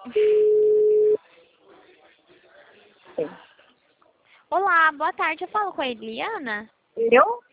Sim. Olá, boa tarde. Eu falo com a Eliana? Eu?